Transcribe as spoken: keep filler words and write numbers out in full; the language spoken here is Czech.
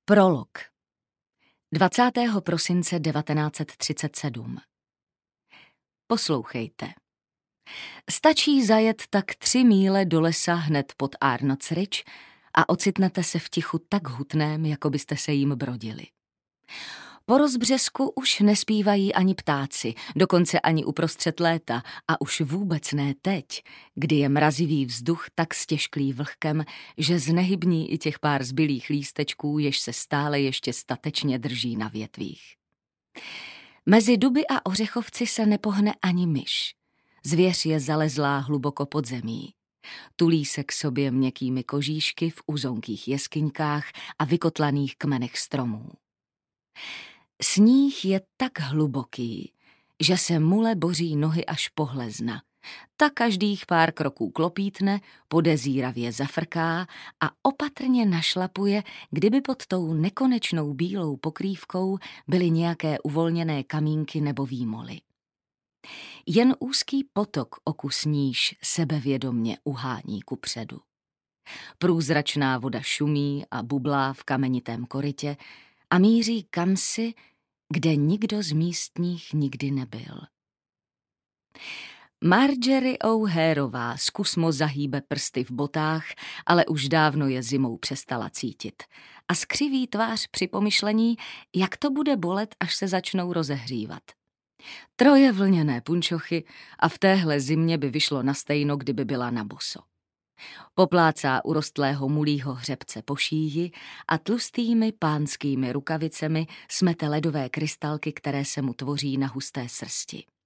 Prolog. dvacátého prosince devatenáct set třicet sedm. Poslouchejte. Stačí zajet tak tři míle do lesa hned pod Arnott's Ridge a ocitnete se v tichu tak hutném, jako byste se jim brodili. Po rozbřesku už nespívají ani ptáci, dokonce ani uprostřed léta a už vůbec ne teď, kdy je mrazivý vzduch tak stěžklý vlhkem, že znehybní i těch pár zbylých lístečků, jež se stále ještě statečně drží na větvích. Mezi duby a ořechovci se nepohne ani myš. Zvěř je zalezlá hluboko pod zemí. Tulí se k sobě měkkými kožíšky v uzonkých jeskyňkách a vykotlaných kmenech stromů. Sníh je tak hluboký, že se mule boří nohy až po hlezna. Ta každých pár kroků klopítne, podezíravě zafrká a opatrně našlapuje, kdyby pod tou nekonečnou bílou pokrývkou byly nějaké uvolněné kamínky nebo výmoly. Jen úzký potok oku sníž sebevědomně uhání kupředu. Průzračná voda šumí a bublá v kamenitém korytě a míří kamsi, kde nikdo z místních nikdy nebyl. Marjorie O'Harová zkusmo zahýbe prsty v botách, ale už dávno je zimou přestala cítit a skřiví tvář při pomyšlení, jak to bude bolet, až se začnou rozehřívat. Troje vlněné punčochy a v téhle zimě by vyšlo na stejno, kdyby byla na boso. Poplácá urostlého mulího hřebce po šíji a tlustými pánskými rukavicemi smete ledové krystalky, které se mu tvoří na husté srsti.